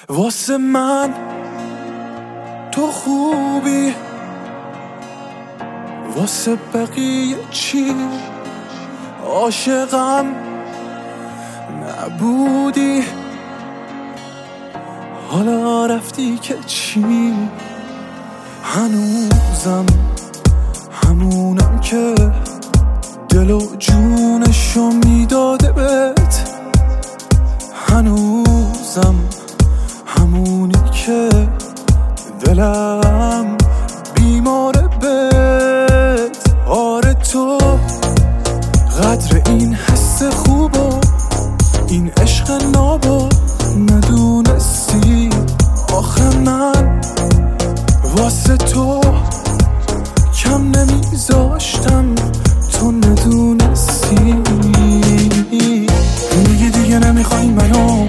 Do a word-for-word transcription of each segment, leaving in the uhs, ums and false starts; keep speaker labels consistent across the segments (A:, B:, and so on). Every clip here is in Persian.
A: واسه من تو خوبی، واسه بقیه چی؟ عاشقم نبودی، حالا رفتی که چی؟ هنوزم همونم که دل و جونشو میداده بهت، هنوزم همونی که دلم بیماره بهت. آره تو قدر این حس خوبو، این عشق نابو ندونستی. آخه من واسه تو کم نمیذاشتم، تو ندونستی. میگی دیگه نمیخوای منو،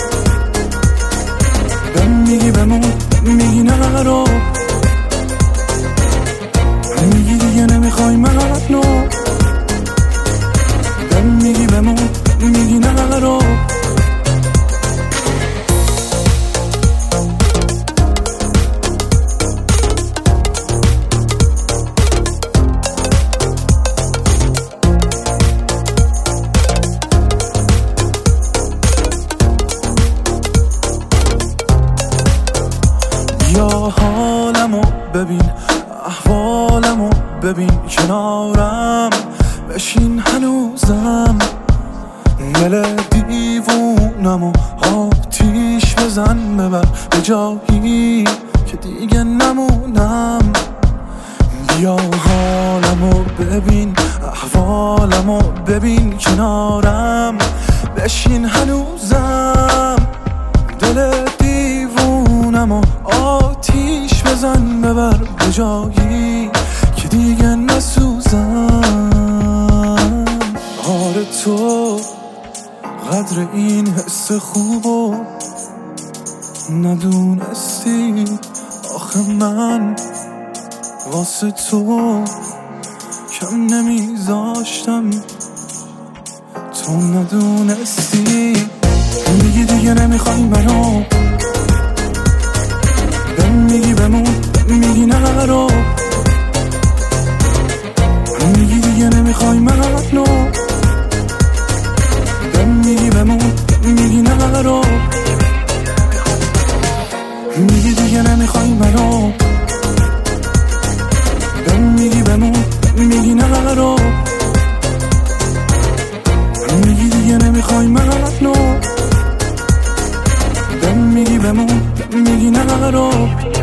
A: بهم میگی بمون، میگی نرو. میگی دیگه نمیخوای منو، بهم میگی بمون، میگی نرو. یا حالمو ببین، احوالمو ببین، کنارم بشین هنوزم. دل دیوونمو آتیش بزن، ببر به جایی که دیگه نمونم. بیا حالمو ببین، احوالمو ببین، کنارم بشین هنوزم. دل دیوونمو آتیش بزن، ببر به جایی که دیگه نسوزم. آره تو قدر این حس خوبو ندونستی. آخه من واسه تو کم نمیذاشتم، تو ندونستی. میگی دیگه نمیخوای منو، بهم میگی بمون، میگی نرو. میگی دیگه نمیخوای منو، بهم میگی بمون، میگی نرو. میگی دیگه نمیخوای منو، بهم میگی بمون، میگی نرو. میگی دیگه نمیخوای منو، بهم میگی بمون، میگی نرو.